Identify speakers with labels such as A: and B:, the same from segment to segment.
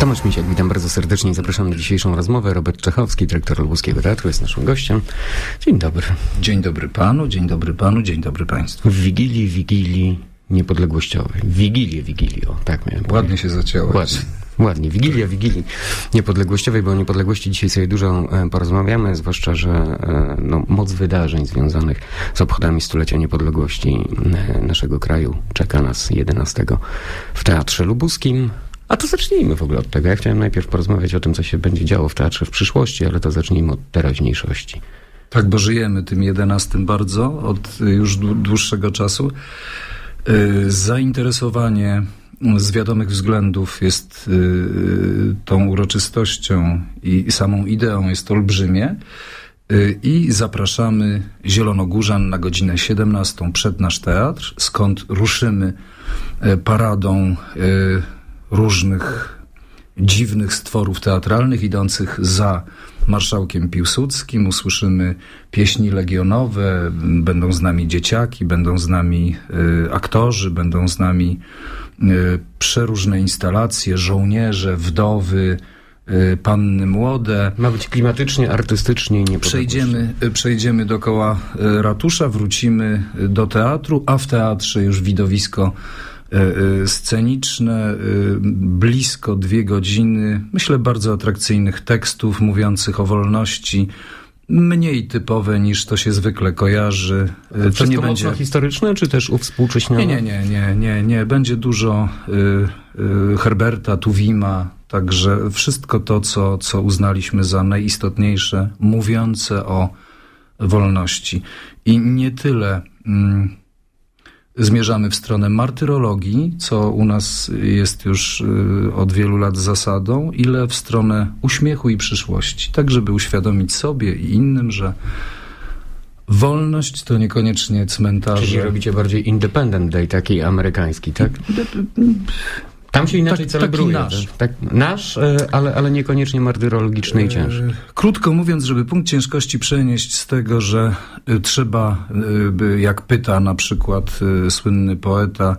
A: Tomasz Misiak, witam bardzo serdecznie i zapraszam na dzisiejszą rozmowę. Robert Czechowski, dyrektor Lubuskiego Teatru, jest naszym gościem. Dzień dobry.
B: Dzień dobry panu, dzień dobry panu, dzień dobry państwu.
A: W Wigilii Niepodległościowej. Wigilii, o, tak miałem powiedzieć.
B: Ładnie się zacięło.
A: Ładnie. Wigilii Niepodległościowej, bo o niepodległości dzisiaj sobie dużo porozmawiamy, zwłaszcza, że moc wydarzeń związanych z obchodami stulecia niepodległości naszego kraju czeka nas 11 w Teatrze Lubuskim. A to zacznijmy w ogóle od tego. Ja chciałem najpierw porozmawiać o tym, co się będzie działo w teatrze w przyszłości, ale to zacznijmy od teraźniejszości.
B: Tak, bo żyjemy tym 11 bardzo, od już dłuższego czasu. Zainteresowanie z wiadomych względów jest tą uroczystością i samą ideą jest olbrzymie. I zapraszamy zielonogórzan na godzinę 17 przed nasz teatr, skąd ruszymy paradą różnych dziwnych stworów teatralnych idących za marszałkiem Piłsudskim. Usłyszymy pieśni legionowe, będą z nami dzieciaki, będą z nami aktorzy, będą z nami przeróżne instalacje, żołnierze, wdowy, panny młode.
A: Ma być klimatycznie, artystycznie i niepodległościowo.
B: Przejdziemy dookoła ratusza, wrócimy do teatru, a w teatrze już widowisko sceniczne, blisko 2 godziny, myślę bardzo atrakcyjnych tekstów mówiących o wolności, mniej typowe niż to się zwykle kojarzy.
A: To nie będzie mocno historyczne, czy też uwspółcześnione?
B: Nie. Będzie dużo Herberta, Tuwima, także wszystko to, co uznaliśmy za najistotniejsze, mówiące o wolności. I nie tyle zmierzamy w stronę martyrologii, co u nas jest już od wielu lat zasadą, ile w stronę uśmiechu i przyszłości. Tak, żeby uświadomić sobie i innym, że wolność to niekoniecznie cmentarze.
A: Czyli robicie bardziej Independent Day, taki amerykański, tak? Tam się inaczej celebruje. Nasz, ale niekoniecznie martyrologiczny i ciężki.
B: Krótko mówiąc, żeby punkt ciężkości przenieść z tego, że trzeba, jak pyta na przykład słynny poeta,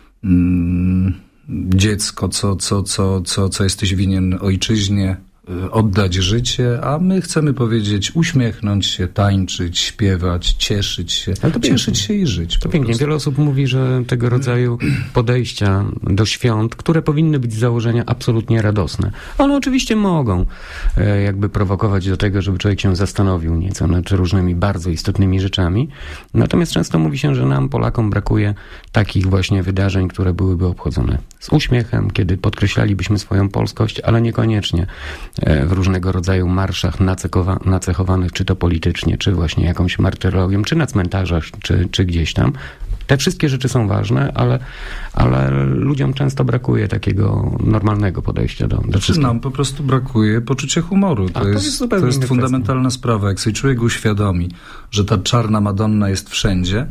B: dziecko, co jesteś winien ojczyźnie, oddać życie, a my chcemy powiedzieć, uśmiechnąć się, tańczyć, śpiewać, cieszyć się, cieszyć się i żyć.
A: To pięknie. Wiele osób mówi, że tego rodzaju podejścia do świąt, które powinny być z założenia absolutnie radosne, one oczywiście mogą jakby prowokować do tego, żeby człowiek się zastanowił nieco nad różnymi bardzo istotnymi rzeczami. Natomiast często mówi się, że nam, Polakom, brakuje takich właśnie wydarzeń, które byłyby obchodzone z uśmiechem, kiedy podkreślalibyśmy swoją polskość, ale niekoniecznie w różnego rodzaju marszach nacechowanych, czy to politycznie, czy właśnie jakąś martyrologią, czy na cmentarzach, czy gdzieś tam. Te wszystkie rzeczy są ważne, ale ludziom często brakuje takiego normalnego podejścia do wszystkiego.
B: Nam po prostu brakuje poczucia humoru. To jest fundamentalna sprawa. Jak sobie człowiek uświadomi, że ta czarna Madonna jest wszędzie,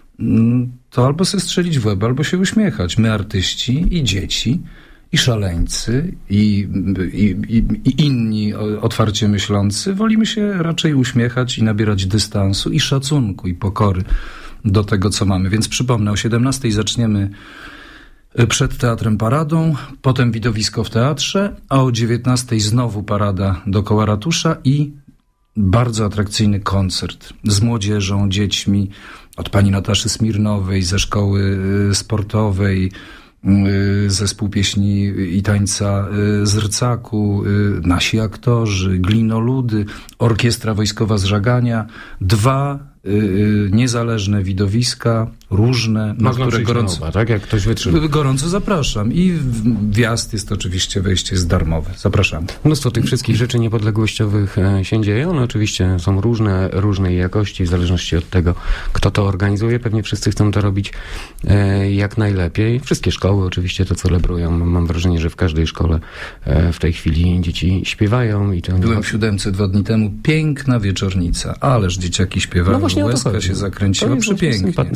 B: to albo sobie strzelić w łeb, albo się uśmiechać. My, artyści i dzieci, i szaleńcy, i inni otwarcie myślący, wolimy się raczej uśmiechać i nabierać dystansu i szacunku i pokory do tego, co mamy. Więc przypomnę, o 17:00 zaczniemy przed teatrem paradą, potem widowisko w teatrze, a o 19:00 znowu parada dookoła ratusza i bardzo atrakcyjny koncert z młodzieżą, dziećmi, od pani Nataszy Smirnowej ze szkoły sportowej, zespół pieśni i tańca z Rcaku, nasi aktorzy, glinoludy, orkiestra wojskowa z Żagania, 2 niezależne widowiska, różne, na które gorąco,
A: tak? Jak ktoś wytrzyma.
B: Gorąco zapraszam. I wjazd jest oczywiście, wejście jest darmowe. Zapraszam.
A: Mnóstwo tych wszystkich rzeczy niepodległościowych się dzieje. One oczywiście są różnej jakości, w zależności od tego, kto to organizuje. Pewnie wszyscy chcą to robić jak najlepiej. Wszystkie szkoły oczywiście to celebrują. Mam wrażenie, że w każdej szkole w tej chwili dzieci śpiewają.
B: Byłem w 7 2 dni temu. Piękna wieczornica. Ależ dzieciaki śpiewają.
A: No właśnie
B: łezka się zakręciła. Przepięknie.
A: Sympatyczne.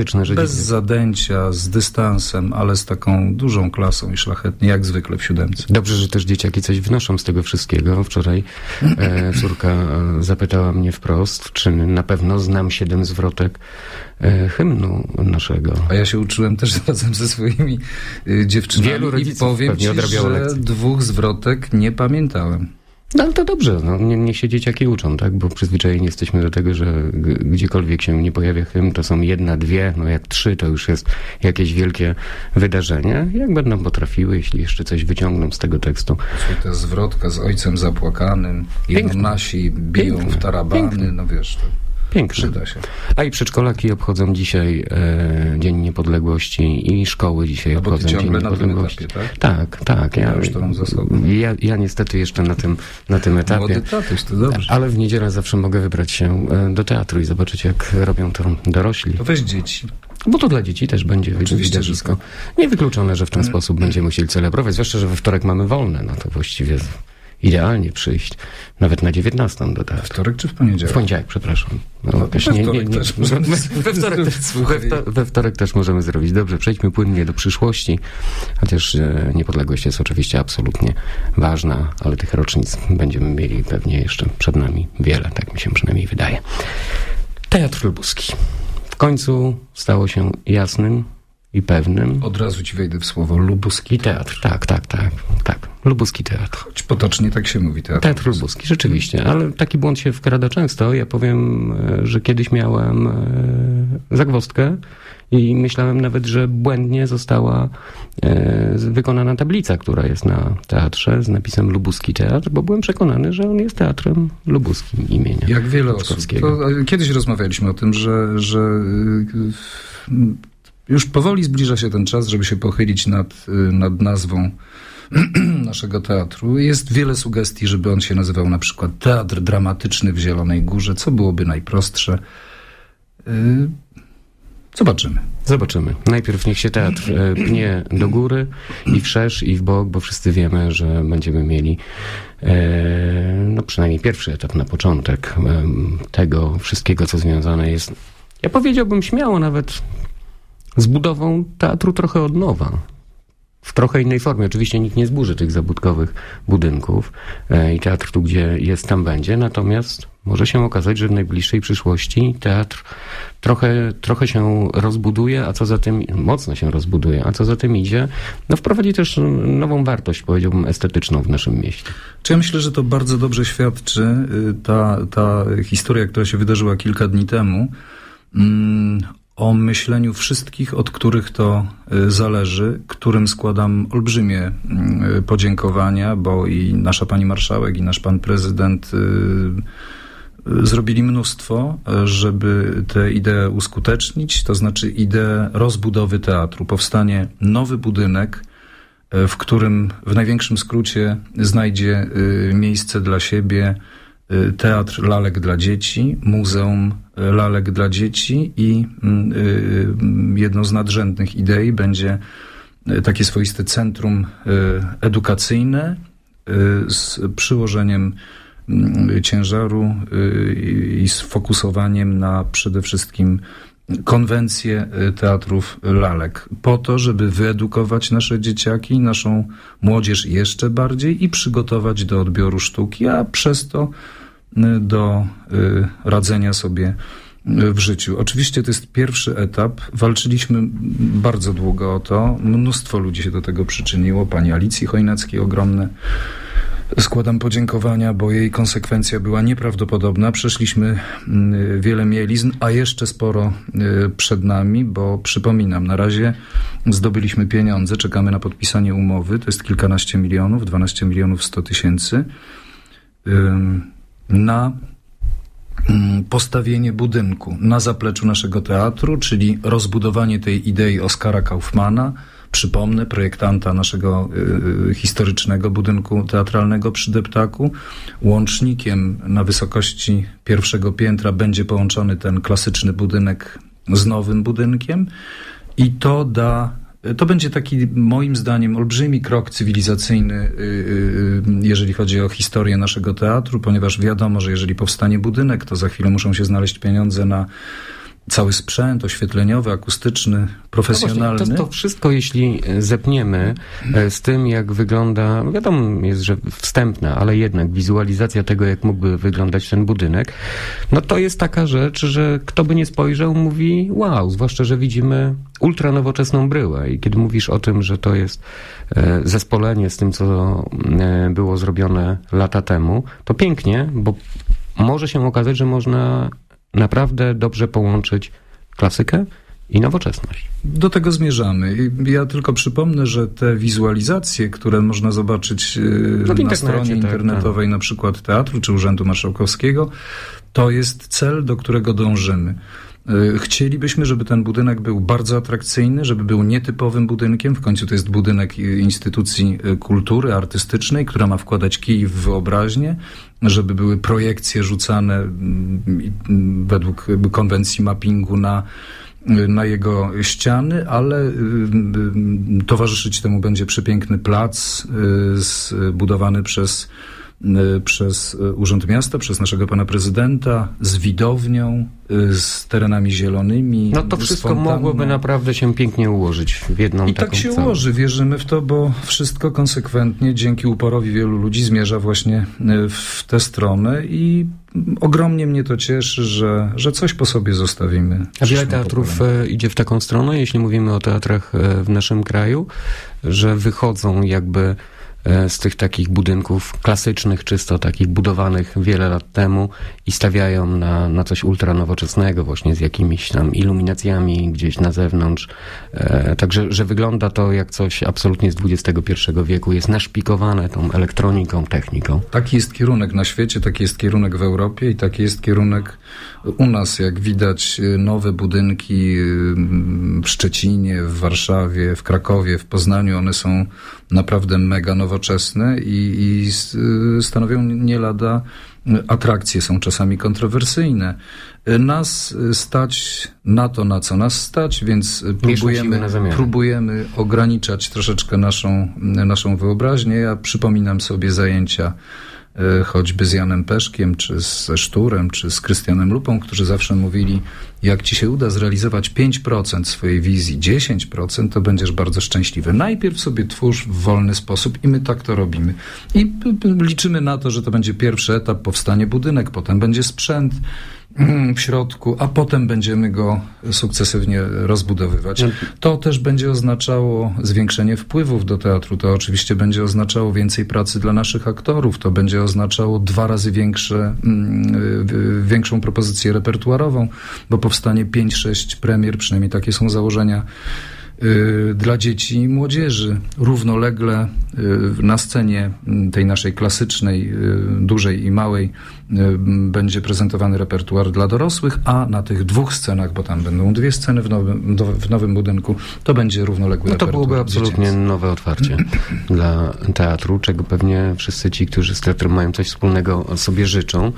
A: sympatyczne, że...
B: Bez zadęcia, z dystansem, ale z taką dużą klasą i szlachetnie, jak zwykle w siódemce.
A: Dobrze, że też dzieciaki coś wnoszą z tego wszystkiego. Wczoraj córka zapytała mnie wprost, czy na pewno znam 7 zwrotek hymnu naszego.
B: A ja się uczyłem też razem ze swoimi dziewczynami.
A: Wielu rodziców
B: i powiem ci, że
A: lekcje.
B: 2 zwrotek nie pamiętałem.
A: No ale to dobrze, niech się dzieciaki uczą, tak? Bo przyzwyczajeni jesteśmy do tego, że gdziekolwiek się nie pojawia hymn, to są 1, 2, jak 3, to już jest jakieś wielkie wydarzenie. Jak będą potrafiły, jeśli jeszcze coś wyciągną z tego tekstu.
B: Ta zwrotka z ojcem zapłakanym, nasi biją w tarabany, no wiesz, to
A: piękne.
B: Przyda się.
A: A i przedszkolaki obchodzą dzisiaj Dzień Niepodległości i szkoły dzisiaj obchodzą Dzień Niepodległości.
B: Na tym etapie,
A: tak?
B: Ja już to mam za sobą.
A: Ja niestety jeszcze na tym etapie.
B: Młody tatuś, to dobrze.
A: Ale w niedzielę zawsze mogę wybrać się do teatru i zobaczyć, jak robią to dorośli.
B: To weź dzieci.
A: Bo to dla dzieci też będzie widowisko.
B: Tak.
A: Niewykluczone, że w ten sposób będziemy musieli celebrować, zwłaszcza, że we wtorek mamy wolne, no to właściwie idealnie przyjść, nawet na 19 do teatru.
B: Wtorek czy w poniedziałek?
A: W poniedziałek, przepraszam. We wtorek też możemy zrobić. Dobrze, przejdźmy płynnie do przyszłości, chociaż niepodległość jest oczywiście absolutnie ważna, ale tych rocznic będziemy mieli pewnie jeszcze przed nami wiele, tak mi się przynajmniej wydaje. Teatr Lubuski. W końcu stało się jasnym i pewnym.
B: Od razu ci wejdę w słowo. Lubuski
A: teatr. Tak. Lubuski teatr.
B: Choć potocznie tak się mówi.
A: Teatr Lubuski, rzeczywiście. Ale taki błąd się wkrada często. Ja powiem, że kiedyś miałem zagwozdkę i myślałem nawet, że błędnie została wykonana tablica, która jest na teatrze z napisem Lubuski Teatr, bo byłem przekonany, że on jest teatrem lubuskim imienia.
B: Jak wiele osób. Kiedyś rozmawialiśmy o tym, że już powoli zbliża się ten czas, żeby się pochylić nad nazwą naszego teatru. Jest wiele sugestii, żeby on się nazywał na przykład Teatr Dramatyczny w Zielonej Górze, co byłoby najprostsze. Zobaczymy. Najpierw niech się teatr pnie do góry i wszerz i w bok, bo wszyscy wiemy, że będziemy mieli przynajmniej pierwszy etap na początek tego wszystkiego, co związane jest, ja powiedziałbym śmiało nawet, z budową teatru trochę od nowa. W trochę innej formie. Oczywiście nikt nie zburzy tych zabudkowych budynków i teatr tu, gdzie jest, tam będzie. Natomiast może się okazać, że w najbliższej przyszłości teatr trochę się rozbuduje, a co za tym, mocno się rozbuduje, a co za tym idzie, wprowadzi też nową wartość, powiedziałbym, estetyczną w naszym mieście. Czy ja myślę, że to bardzo dobrze świadczy ta historia, która się wydarzyła kilka dni temu, o myśleniu wszystkich, od których to zależy, którym składam olbrzymie podziękowania, bo i nasza pani marszałek, i nasz pan prezydent zrobili mnóstwo, żeby tę ideę uskutecznić, to znaczy ideę rozbudowy teatru. Powstanie nowy budynek, w którym w największym skrócie znajdzie miejsce dla siebie Teatr Lalek dla Dzieci, Muzeum Lalek dla Dzieci i jedną z nadrzędnych idei będzie takie swoiste centrum edukacyjne z przyłożeniem ciężaru i sfokusowaniem na przede wszystkim konwencję teatrów lalek, po to, żeby wyedukować nasze dzieciaki, naszą młodzież jeszcze bardziej i przygotować do odbioru sztuki, a przez to do radzenia sobie w życiu. Oczywiście to jest pierwszy etap. Walczyliśmy bardzo długo o to. Mnóstwo ludzi się do tego przyczyniło. Pani Alicji Chojnackiej ogromne składam podziękowania, bo jej konsekwencja była nieprawdopodobna. Przeszliśmy wiele mielizn, a jeszcze sporo przed nami, bo przypominam, na razie zdobyliśmy pieniądze, czekamy na podpisanie umowy, to jest kilkanaście milionów, 12 milionów 100 tysięcy, na postawienie budynku na zapleczu naszego teatru, czyli rozbudowanie tej idei Oskara Kaufmana, przypomnę, projektanta naszego historycznego budynku teatralnego przy Deptaku. Łącznikiem na wysokości pierwszego piętra będzie połączony ten klasyczny budynek z nowym budynkiem i to będzie taki, moim zdaniem, olbrzymi krok cywilizacyjny, jeżeli chodzi o historię naszego teatru, ponieważ wiadomo, że jeżeli powstanie budynek, to za chwilę muszą się znaleźć pieniądze na cały sprzęt oświetleniowy, akustyczny, profesjonalny.
A: No to wszystko, jeśli zepniemy z tym, jak wygląda, wiadomo jest, że wstępna, ale jednak wizualizacja tego, jak mógłby wyglądać ten budynek, no to jest taka rzecz, że kto by nie spojrzał, mówi wow, zwłaszcza, że widzimy ultranowoczesną bryłę i kiedy mówisz o tym, że to jest zespolenie z tym, co było zrobione lata temu, to pięknie, bo może się okazać, że można naprawdę dobrze połączyć klasykę i nowoczesność.
B: Do tego zmierzamy. Ja tylko przypomnę, że te wizualizacje, które można zobaczyć na stronie internetowej na przykład Teatru czy Urzędu Marszałkowskiego, to jest cel, do którego dążymy. Chcielibyśmy, żeby ten budynek był bardzo atrakcyjny, żeby był nietypowym budynkiem. W końcu to jest budynek instytucji kultury artystycznej, która ma wkładać kij w wyobraźnię, żeby były projekcje rzucane według konwencji mappingu na jego ściany, ale towarzyszyć temu będzie przepiękny plac zbudowany przez Urząd Miasta, przez naszego pana prezydenta, z widownią, z terenami zielonymi.
A: No to wszystko mogłoby naprawdę się pięknie ułożyć w jedną taką
B: tak się ułoży, wierzymy w to, bo wszystko konsekwentnie dzięki uporowi wielu ludzi zmierza właśnie w tę stronę i ogromnie mnie to cieszy, że coś po sobie zostawimy.
A: A wiele teatrów idzie w taką stronę, jeśli mówimy o teatrach w naszym kraju, że wychodzą jakby z tych takich budynków klasycznych, czysto takich budowanych wiele lat temu i stawiają na coś ultranowoczesnego właśnie z jakimiś tam iluminacjami gdzieś na zewnątrz. Także, że wygląda to jak coś absolutnie z XXI wieku, jest naszpikowane tą elektroniką, techniką.
B: Taki jest kierunek na świecie, taki jest kierunek w Europie i taki jest kierunek u nas. Jak widać, nowe budynki w Szczecinie, w Warszawie, w Krakowie, w Poznaniu, one są naprawdę mega nowoczesne i stanowią nie lada atrakcje, są czasami kontrowersyjne. Nas stać na to, na co nas stać, więc próbujemy ograniczać troszeczkę naszą wyobraźnię. Ja przypominam sobie zajęcia choćby z Janem Peszkiem, czy ze Szturem, czy z Krystianem Lupą, którzy zawsze mówili, jak ci się uda zrealizować 5% swojej wizji, 10%, to będziesz bardzo szczęśliwy. Najpierw sobie twórz w wolny sposób i my tak to robimy. I liczymy na to, że to będzie pierwszy etap, powstanie budynek, potem będzie sprzęt w środku, a potem będziemy go sukcesywnie rozbudowywać. To też będzie oznaczało zwiększenie wpływów do teatru, to oczywiście będzie oznaczało więcej pracy dla naszych aktorów, to będzie oznaczało 2 razy większą propozycję repertuarową, bo powstanie 5-6 premier, przynajmniej takie są założenia, dla dzieci i młodzieży. Równolegle na scenie tej naszej klasycznej, dużej i małej będzie prezentowany repertuar dla dorosłych, a na tych 2 scenach, bo tam będą 2 sceny w nowym budynku, to będzie równoległy repertuar.
A: To byłoby absolutnie nowe otwarcie dla teatru, czego pewnie wszyscy ci, którzy z teatrem mają coś wspólnego, sobie życzą,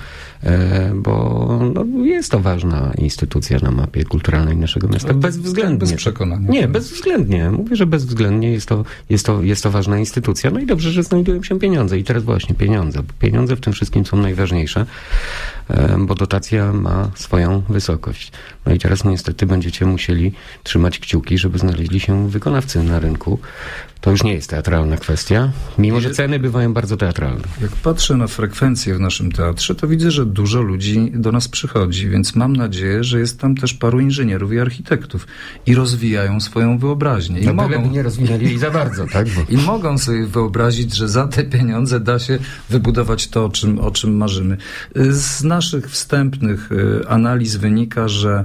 A: bo jest to ważna instytucja na mapie kulturalnej naszego miasta. Bezwzględnie.
B: Bez przekonania.
A: Nie, bezwzględnie. Mówię, że bezwzględnie jest to ważna instytucja. No i dobrze, że znajdują się pieniądze. I teraz właśnie pieniądze. Pieniądze w tym wszystkim są najważniejsze, bo dotacja ma swoją wysokość. No i teraz niestety będziecie musieli trzymać kciuki, żeby znaleźli się wykonawcy na rynku. To już nie jest teatralna kwestia, mimo że ceny bywają bardzo teatralne.
B: Jak patrzę na frekwencję w naszym teatrze, to widzę, że dużo ludzi do nas przychodzi, więc mam nadzieję, że jest tam też paru inżynierów i architektów i rozwijają swoją wyobraźnię.
A: I nie rozwinęli jej za bardzo, tak?
B: I mogą sobie wyobrazić, że za te pieniądze da się wybudować to, o czym marzymy. Z naszych wstępnych analiz wynika, że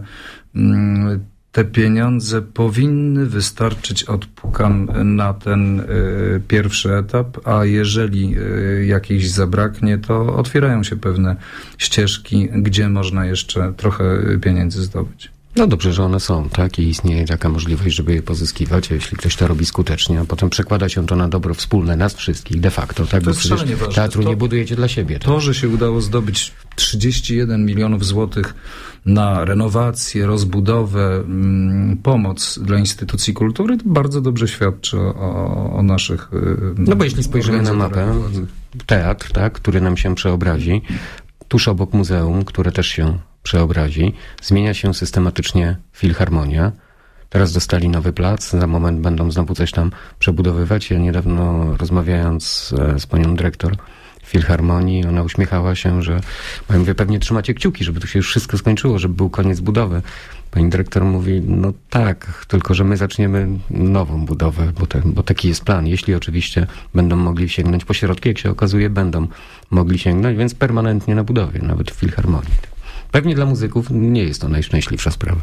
B: te pieniądze powinny wystarczyć, odpukam, na ten pierwszy etap, a jeżeli jakiejś zabraknie, to otwierają się pewne ścieżki, gdzie można jeszcze trochę pieniędzy zdobyć.
A: No dobrze, że one są, tak? I istnieje taka możliwość, żeby je pozyskiwać, a jeśli ktoś to robi skutecznie, a potem przekłada się to na dobro wspólne nas wszystkich de facto, tak?
B: To jest szalenie ważne.
A: Teatru nie budujecie dla siebie. Tak?
B: To, że się udało zdobyć 31 milionów złotych na renowację, rozbudowę, pomoc dla instytucji kultury, to bardzo dobrze świadczy o naszych...
A: No bo jeśli spojrzymy na mapę, teatr, tak, który nam się przeobrazi, tuż obok muzeum, które też się przeobrazi. Zmienia się systematycznie filharmonia. Teraz dostali nowy plac, za moment będą znowu coś tam przebudowywać. Ja niedawno rozmawiając z panią dyrektor Filharmonii, ona uśmiechała się, że ja mówię, pewnie trzymacie kciuki, żeby to się już wszystko skończyło, żeby był koniec budowy. Pani dyrektor mówi, no tak, tylko że my zaczniemy nową budowę, bo taki jest plan. Jeśli oczywiście będą mogli sięgnąć po środki, jak się okazuje, będą mogli sięgnąć, więc permanentnie na budowie, nawet w Filharmonii. Pewnie dla muzyków nie jest to najszczęśliwsza sprawa.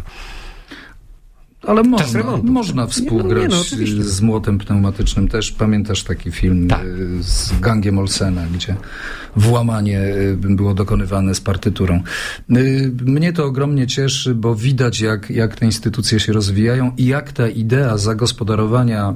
B: Ale można współgrać z młotem pneumatycznym. Też pamiętasz taki film z gangiem Olsena, gdzie włamanie było dokonywane z partyturą. Mnie to ogromnie cieszy, bo widać jak te instytucje się rozwijają i jak ta idea zagospodarowania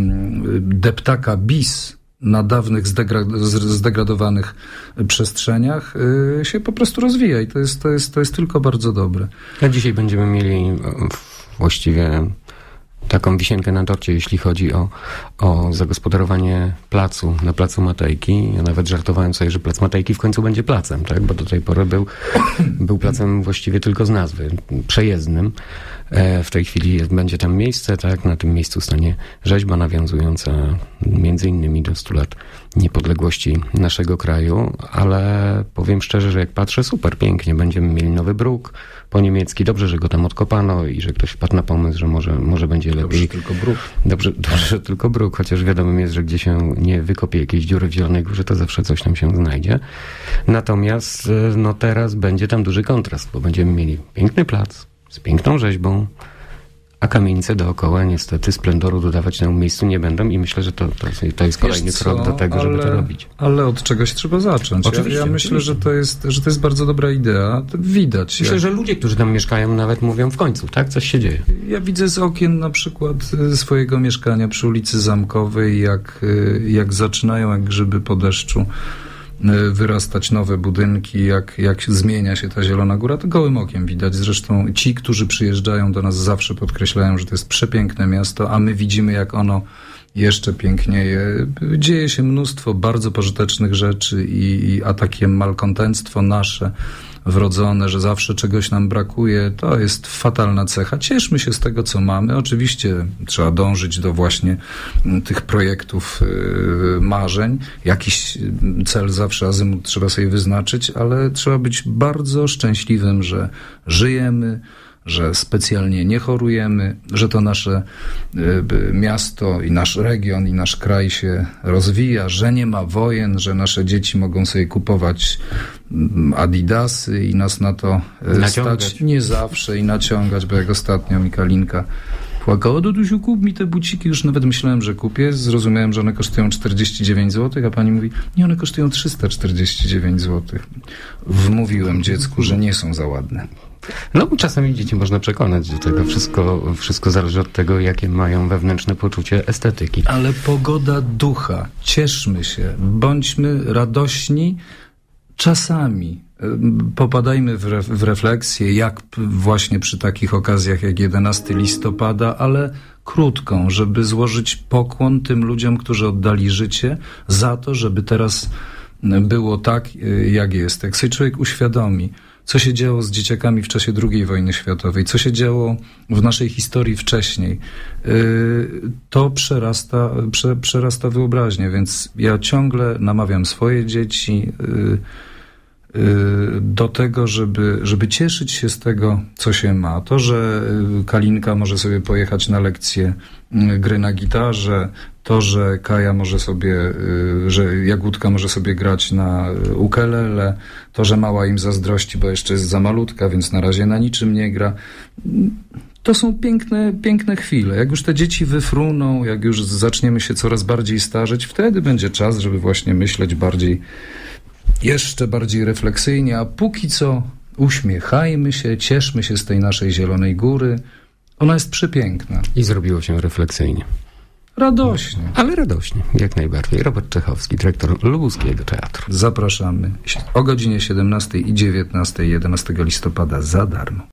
B: deptaka bis na dawnych zdegradowanych przestrzeniach się po prostu rozwija i to jest tylko bardzo dobre.
A: A dzisiaj będziemy mieli właściwie taką wisienkę na torcie, jeśli chodzi o zagospodarowanie placu, na placu Matejki. Ja nawet żartowałem sobie, że plac Matejki w końcu będzie placem, tak? Bo do tej pory był placem właściwie tylko z nazwy, przejezdnym. W tej chwili będzie tam miejsce, tak? Na tym miejscu stanie rzeźba nawiązująca między innymi do 100 lat niepodległości naszego kraju, ale powiem szczerze, że jak patrzę, super, pięknie, będziemy mieli nowy bruk po niemiecki. Dobrze, że go tam odkopano i że ktoś wpadł na pomysł, że może będzie lepiej.
B: Dobrze, tylko bruk.
A: Dobrze, że tylko bruk, chociaż wiadomym jest, że gdzie się nie wykopie jakiejś dziury w Zielonej Górze, to zawsze coś tam się znajdzie. Natomiast no teraz będzie tam duży kontrast, bo będziemy mieli piękny plac z piękną rzeźbą, a kamienice dookoła niestety splendoru dodawać temu miejscu nie będą i myślę, że to jest kolejny krok do tego, żeby to robić.
B: Ale od czegoś trzeba zacząć. Ja myślę, że to jest bardzo dobra idea. To widać.
A: Myślę, że ludzie, którzy tam mieszkają, nawet mówią w końcu, tak? Coś się dzieje.
B: Ja widzę z okien na przykład swojego mieszkania przy ulicy Zamkowej, jak zaczynają jak grzyby po deszczu wyrastać nowe budynki, jak zmienia się ta Zielona Góra, to gołym okiem widać. Zresztą ci, którzy przyjeżdżają do nas, zawsze podkreślają, że to jest przepiękne miasto, a my widzimy, jak ono jeszcze pięknieje. Dzieje się mnóstwo bardzo pożytecznych rzeczy a takie malkontenctwo nasze wrodzone, że zawsze czegoś nam brakuje, to jest fatalna cecha. Cieszmy się z tego, co mamy. Oczywiście trzeba dążyć do właśnie tych projektów marzeń. Jakiś cel zawsze, azymut trzeba sobie wyznaczyć, ale trzeba być bardzo szczęśliwym, że żyjemy, że specjalnie nie chorujemy, że to nasze miasto i nasz region i nasz kraj się rozwija, że nie ma wojen, że nasze dzieci mogą sobie kupować Adidasy i nas na to stać nie zawsze i naciągać, bo jak ostatnio mi Kalinka płakała, Dudusiu, kup mi te buciki, już nawet myślałem, że kupię, zrozumiałem, że one kosztują 49 zł, a pani mówi, nie, one kosztują 349 zł. Wmówiłem dziecku, że nie są za ładne.
A: No, czasami dzieci można przekonać do tego. Wszystko zależy od tego, jakie mają wewnętrzne poczucie estetyki.
B: Ale pogoda ducha. Cieszmy się. Bądźmy radośni. Czasami popadajmy w refleksję, jak właśnie przy takich okazjach jak 11 listopada, ale krótką, żeby złożyć pokłon tym ludziom, którzy oddali życie za to, żeby teraz było tak, jak jest. Jak sobie człowiek uświadomi, co się działo z dzieciakami w czasie II wojny światowej, co się działo w naszej historii wcześniej, to przerasta wyobraźnię, więc ja ciągle namawiam swoje dzieci do tego, żeby cieszyć się z tego, co się ma. To, że Kalinka może sobie pojechać na lekcję gry na gitarze, to, że Kaja może sobie, że Jagódka może sobie grać na ukelele, to, że mała im zazdrości, bo jeszcze jest za malutka, więc na razie na niczym nie gra. To są piękne chwile. Jak już te dzieci wyfruną, jak już zaczniemy się coraz bardziej starzeć, wtedy będzie czas, żeby właśnie myśleć jeszcze bardziej refleksyjnie, a póki co uśmiechajmy się, cieszmy się z tej naszej Zielonej Góry. Ona jest przepiękna.
A: I zrobiło się refleksyjnie.
B: Radośnie.
A: Ale radośnie, jak najbardziej. Robert Czechowski, dyrektor Lubuskiego Teatru.
B: Zapraszamy o godzinie 17 i 19, 11 listopada za darmo.